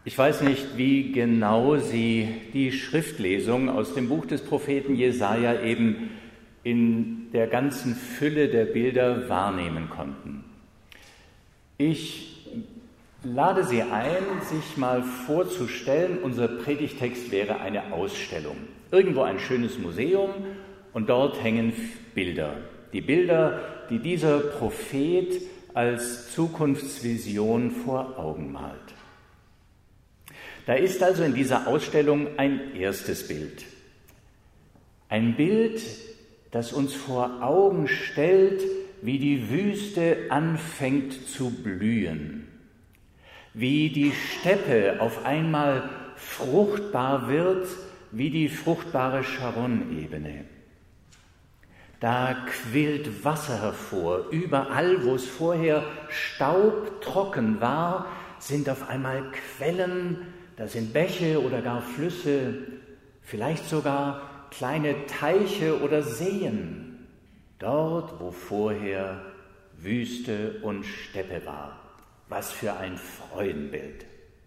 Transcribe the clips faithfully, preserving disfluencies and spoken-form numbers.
Ich weiß nicht, wie genau Sie die Schriftlesung aus dem Buch des Propheten Jesaja eben in der ganzen Fülle der Bilder wahrnehmen konnten. Ich lade Sie ein, sich mal vorzustellen, unser Predigtext wäre eine Ausstellung. Irgendwo ein schönes Museum und dort hängen Bilder. Die Bilder, die dieser Prophet als Zukunftsvision vor Augen malt. Da ist also in dieser Ausstellung ein erstes Bild. Ein Bild, das uns vor Augen stellt, wie die Wüste anfängt zu blühen, wie die Steppe auf einmal fruchtbar wird, wie die fruchtbare Sharon-Ebene. Da quillt Wasser hervor, überall, wo es vorher staubtrocken war, sind auf einmal Quellen, da sind Bäche oder gar Flüsse, vielleicht sogar kleine Teiche oder Seen, dort, wo vorher Wüste und Steppe war. Was für ein Freudenbild.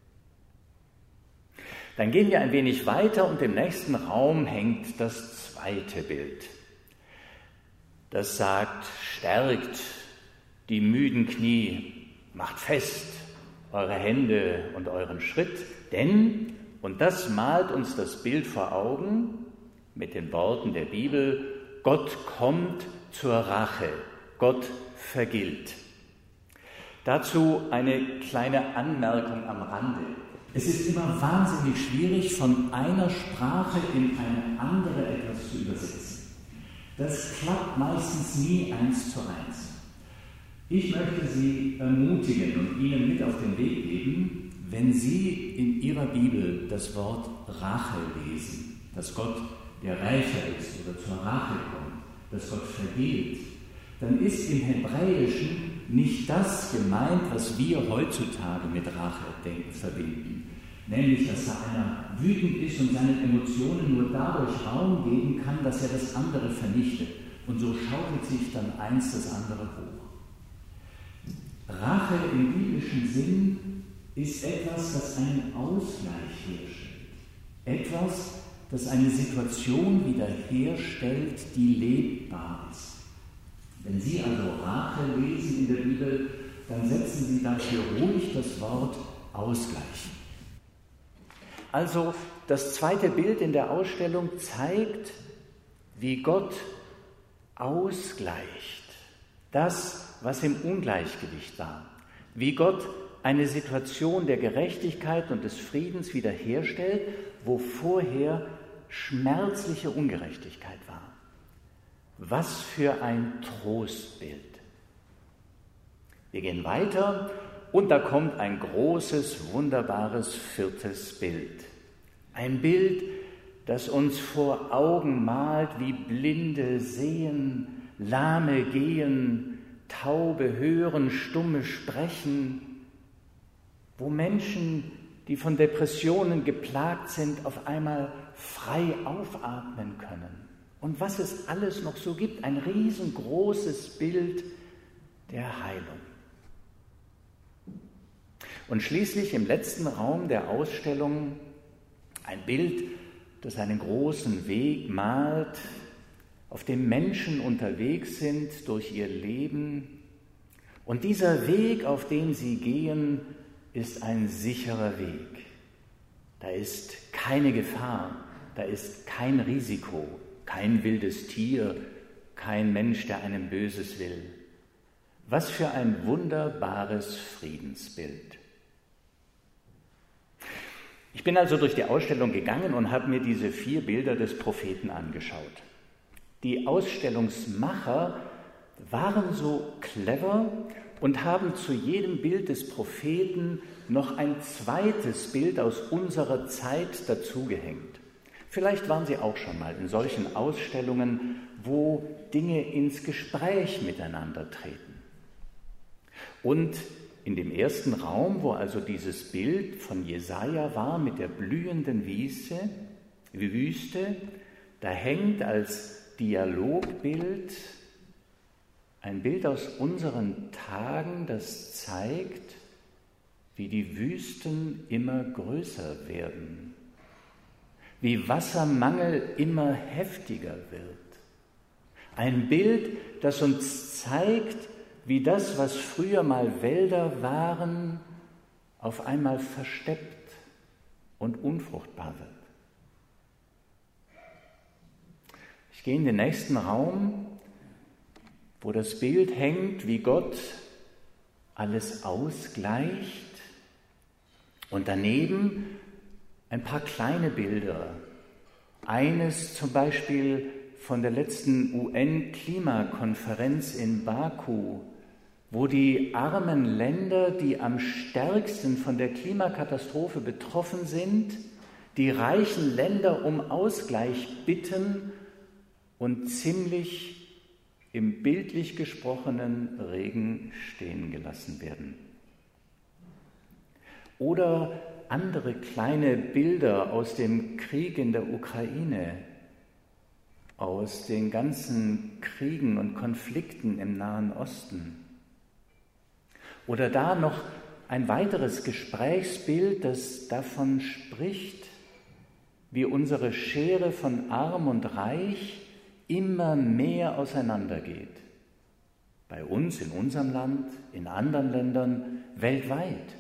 Dann gehen wir ein wenig weiter und im nächsten Raum hängt das zweite Bild. Das sagt, stärkt die müden Knie, macht fest eure Hände und euren Schritt, denn, und das malt uns das Bild vor Augen mit den Worten der Bibel, Gott kommt zur Rache, Gott vergilt. Dazu eine kleine Anmerkung am Rande. Es ist immer wahnsinnig schwierig, von einer Sprache in eine andere etwas zu übersetzen. Das klappt meistens nie eins zu eins. Ich möchte Sie ermutigen und Ihnen mit auf den Weg geben, wenn Sie in Ihrer Bibel das Wort Rache lesen, dass Gott der Rächer ist oder zur Rache kommt, dass Gott vergilt, dann ist im Hebräischen nicht das gemeint, was wir heutzutage mit Rache denken, verbinden. Nämlich, dass da einer wütend ist und seinen Emotionen nur dadurch Raum geben kann, dass er das andere vernichtet. Und so schaukelt sich dann eins das andere hoch. Rache im biblischen Sinn ist etwas, das einen Ausgleich herstellt. Etwas, das eine Situation wiederherstellt, die lebbar ist. Wenn Sie also Rache lesen in der Bibel, dann setzen Sie dafür ruhig das Wort Ausgleich. Also das zweite Bild in der Ausstellung zeigt, wie Gott ausgleicht. Das, was im Ungleichgewicht war. Wie Gott eine Situation der Gerechtigkeit und des Friedens wiederherstellt, wo vorher schmerzliche Ungerechtigkeit war. Was für ein Trostbild. Wir gehen weiter und da kommt ein großes, wunderbares viertes Bild. Ein Bild, das uns vor Augen malt, wie Blinde sehen, Lahme gehen, Taube hören, Stumme sprechen, wo Menschen, die von Depressionen geplagt sind, auf einmal frei aufatmen können. Und was es alles noch so gibt, ein riesengroßes Bild der Heilung. Und schließlich im letzten Raum der Ausstellung ein Bild, das einen großen Weg malt, auf dem Menschen unterwegs sind durch ihr Leben. Und dieser Weg, auf den sie gehen, ist ein sicherer Weg. Da ist keine Gefahr, da ist kein Risiko, kein wildes Tier, kein Mensch, der einem Böses will. Was für ein wunderbares Friedensbild. Ich bin also durch die Ausstellung gegangen und habe mir diese vier Bilder des Propheten angeschaut. Die Ausstellungsmacher waren so clever und haben zu jedem Bild des Propheten noch ein zweites Bild aus unserer Zeit dazugehängt. Vielleicht waren Sie auch schon mal in solchen Ausstellungen, wo Dinge ins Gespräch miteinander treten. Und in dem ersten Raum, wo also dieses Bild von Jesaja war mit der blühenden Wiese, Wüste, da hängt als Dialogbild ein Bild aus unseren Tagen, das zeigt, wie die Wüsten immer größer werden, wie Wassermangel immer heftiger wird. Ein Bild, das uns zeigt, wie das, was früher mal Wälder waren, auf einmal versteppt und unfruchtbar wird. Ich gehe in den nächsten Raum, wo das Bild hängt, wie Gott alles ausgleicht, und daneben ein paar kleine Bilder. Eines zum Beispiel von der letzten U N-Klimakonferenz in Baku, wo die armen Länder, die am stärksten von der Klimakatastrophe betroffen sind, die reichen Länder um Ausgleich bitten und ziemlich im bildlich gesprochenen Regen stehen gelassen werden. Oder andere kleine Bilder aus dem Krieg in der Ukraine, aus den ganzen Kriegen und Konflikten im Nahen Osten. Oder da noch ein weiteres Gesprächsbild, das davon spricht, wie unsere Schere von Arm und Reich immer mehr auseinandergeht. Bei uns, in unserem Land, in anderen Ländern, weltweit.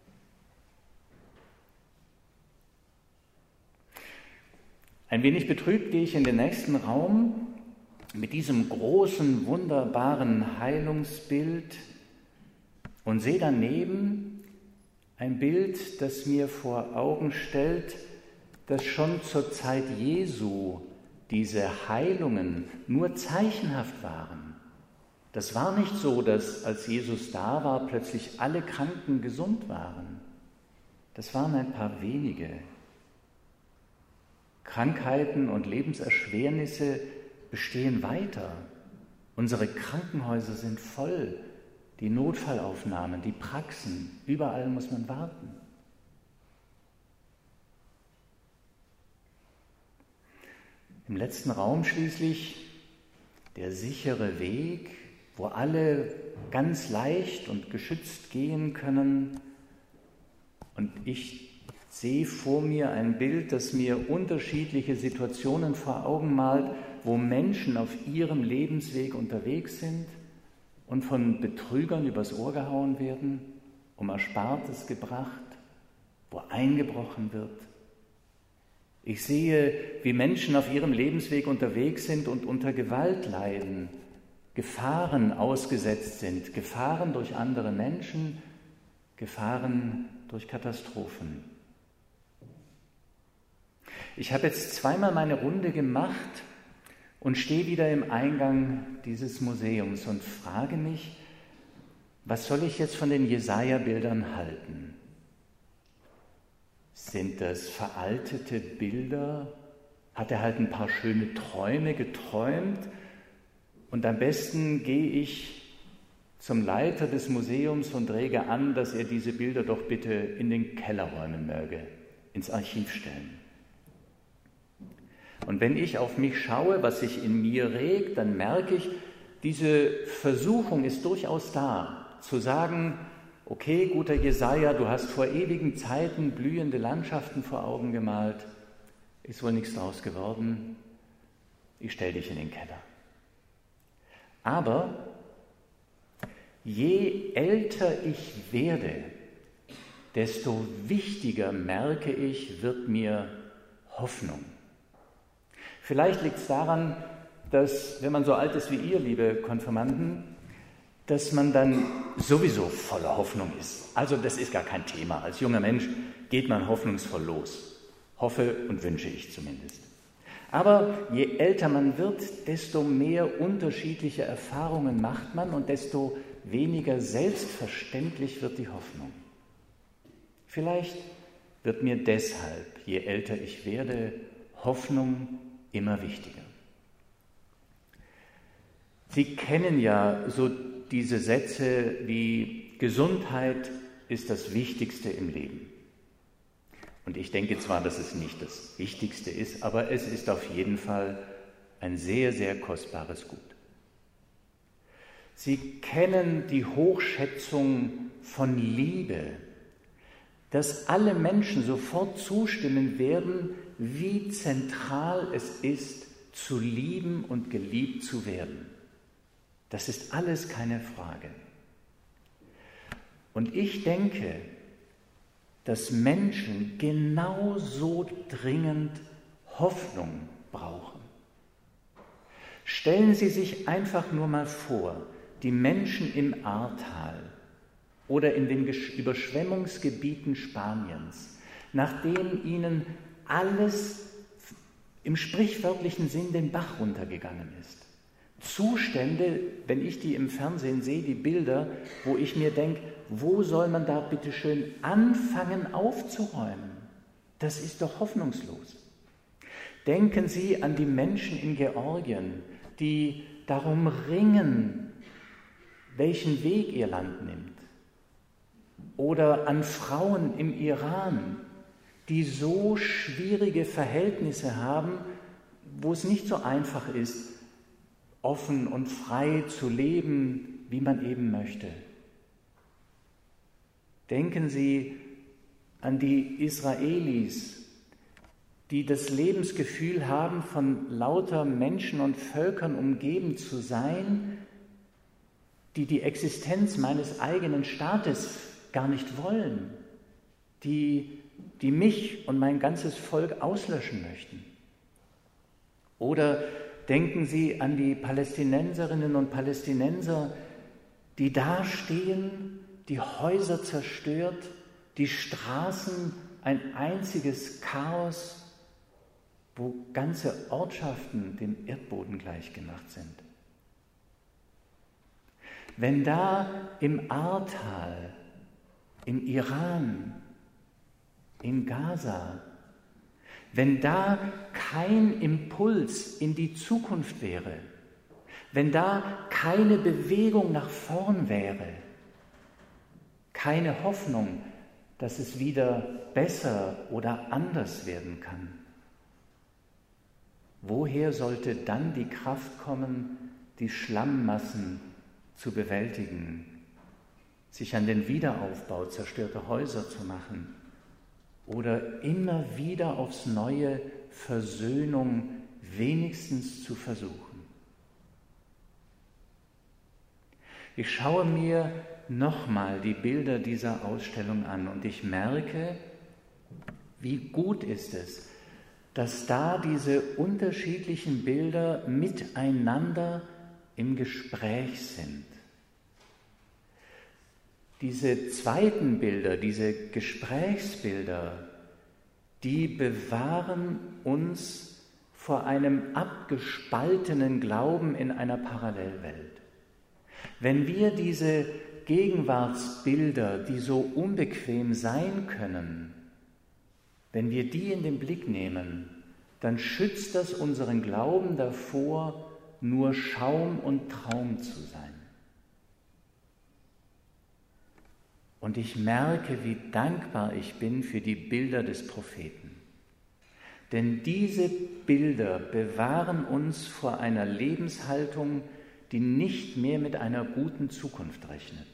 Ein wenig betrübt gehe ich in den nächsten Raum mit diesem großen, wunderbaren Heilungsbild und sehe daneben ein Bild, das mir vor Augen stellt, dass schon zur Zeit Jesu diese Heilungen nur zeichenhaft waren. Das war nicht so, dass als Jesus da war, plötzlich alle Kranken gesund waren. Das waren ein paar wenige. Krankheiten und Lebenserschwernisse bestehen weiter. Unsere Krankenhäuser sind voll, die Notfallaufnahmen, die Praxen, überall muss man warten. Im letzten Raum schließlich der sichere Weg, wo alle ganz leicht und geschützt gehen können. Und ich sehe vor mir ein Bild, das mir unterschiedliche Situationen vor Augen malt, wo Menschen auf ihrem Lebensweg unterwegs sind und von Betrügern übers Ohr gehauen werden, um Erspartes gebracht, wo eingebrochen wird. Ich sehe, wie Menschen auf ihrem Lebensweg unterwegs sind und unter Gewalt leiden, Gefahren ausgesetzt sind, Gefahren durch andere Menschen, Gefahren durch Katastrophen. Ich habe jetzt zweimal meine Runde gemacht und stehe wieder im Eingang dieses Museums und frage mich, was soll ich jetzt von den Jesaja-Bildern halten? Sind das veraltete Bilder? Hat er halt ein paar schöne Träume geträumt? Und am besten gehe ich zum Leiter des Museums und rege an, dass er diese Bilder doch bitte in den Keller räumen möge, ins Archiv stellen. Und wenn ich auf mich schaue, was sich in mir regt, dann merke ich, diese Versuchung ist durchaus da, zu sagen, okay, guter Jesaja, du hast vor ewigen Zeiten blühende Landschaften vor Augen gemalt, ist wohl nichts draus geworden, ich stelle dich in den Keller. Aber je älter ich werde, desto wichtiger, merke ich, wird mir Hoffnung. Vielleicht liegt es daran, dass, wenn man so alt ist wie ihr, liebe Konfirmanden, dass man dann sowieso voller Hoffnung ist. Also das ist gar kein Thema. Als junger Mensch geht man hoffnungsvoll los. Hoffe und wünsche ich zumindest. Aber je älter man wird, desto mehr unterschiedliche Erfahrungen macht man und desto weniger selbstverständlich wird die Hoffnung. Vielleicht wird mir deshalb, je älter ich werde, Hoffnung immer wichtiger. Sie kennen ja so diese Sätze wie Gesundheit ist das Wichtigste im Leben. Und ich denke zwar, dass es nicht das Wichtigste ist, aber es ist auf jeden Fall ein sehr, sehr kostbares Gut. Sie kennen die Hochschätzung von Liebe, dass alle Menschen sofort zustimmen werden, wie zentral es ist, zu lieben und geliebt zu werden. Das ist alles keine Frage. Und ich denke, dass Menschen genauso dringend Hoffnung brauchen. Stellen Sie sich einfach nur mal vor, die Menschen im Ahrtal oder in den Überschwemmungsgebieten Spaniens, nachdem ihnen alles im sprichwörtlichen Sinn den Bach runtergegangen ist. Zustände, wenn ich die im Fernsehen sehe, die Bilder, wo ich mir denke, wo soll man da bitte schön anfangen aufzuräumen? Das ist doch hoffnungslos. Denken Sie an die Menschen in Georgien, die darum ringen, welchen Weg ihr Land nimmt. Oder an Frauen im Iran, die so schwierige Verhältnisse haben, wo es nicht so einfach ist, offen und frei zu leben, wie man eben möchte. Denken Sie an die Israelis, die das Lebensgefühl haben, von lauter Menschen und Völkern umgeben zu sein, die die Existenz meines eigenen Staates gar nicht wollen, die, die mich und mein ganzes Volk auslöschen möchten. Oder denken Sie an die Palästinenserinnen und Palästinenser, die dastehen, die Häuser zerstört, die Straßen ein einziges Chaos, wo ganze Ortschaften dem Erdboden gleichgemacht sind. Wenn da im Ahrtal, im Iran, in Gaza, wenn da kein Impuls in die Zukunft wäre, wenn da keine Bewegung nach vorn wäre, keine Hoffnung, dass es wieder besser oder anders werden kann, woher sollte dann die Kraft kommen, die Schlammmassen zu bewältigen, sich an den Wiederaufbau zerstörter Häuser zu machen oder immer wieder aufs Neue Versöhnung wenigstens zu versuchen? Ich schaue mir nochmal die Bilder dieser Ausstellung an und ich merke, wie gut ist es, dass da diese unterschiedlichen Bilder miteinander im Gespräch sind. Diese zweiten Bilder, diese Gesprächsbilder, die bewahren uns vor einem abgespaltenen Glauben in einer Parallelwelt. Wenn wir diese Gegenwartsbilder, die so unbequem sein können, wenn wir die in den Blick nehmen, dann schützt das unseren Glauben davor, nur Schaum und Traum zu sein. Und ich merke, wie dankbar ich bin für die Bilder des Propheten. Denn diese Bilder bewahren uns vor einer Lebenshaltung, die nicht mehr mit einer guten Zukunft rechnet.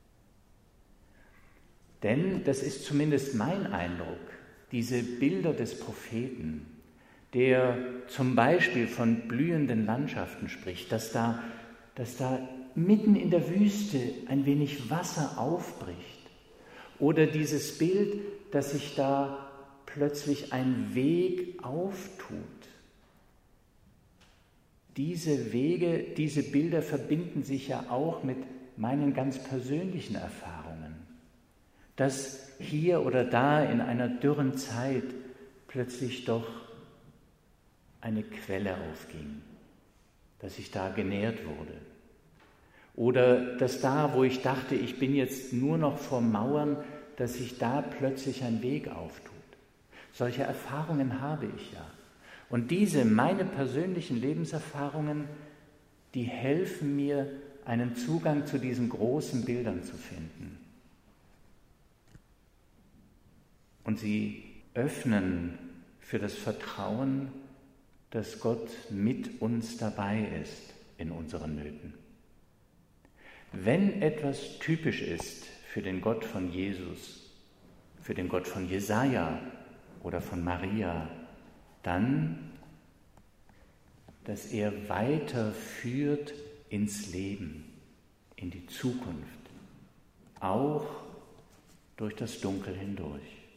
Denn, das ist zumindest mein Eindruck, diese Bilder des Propheten, der zum Beispiel von blühenden Landschaften spricht, dass da, dass da mitten in der Wüste ein wenig Wasser aufbricht, oder dieses Bild, dass sich da plötzlich ein Weg auftut. Diese Wege, diese Bilder verbinden sich ja auch mit meinen ganz persönlichen Erfahrungen, dass hier oder da in einer dürren Zeit plötzlich doch eine Quelle aufging, dass ich da genährt wurde. Oder dass da, wo ich dachte, ich bin jetzt nur noch vor Mauern, dass sich da plötzlich ein Weg auftut. Solche Erfahrungen habe ich ja. Und diese, meine persönlichen Lebenserfahrungen, die helfen mir, einen Zugang zu diesen großen Bildern zu finden. Und sie öffnen für das Vertrauen, dass Gott mit uns dabei ist in unseren Nöten. Wenn etwas typisch ist für den Gott von Jesus, für den Gott von Jesaja oder von Maria, dann, dass er weiterführt ins Leben, in die Zukunft, auch durch das Dunkel hindurch.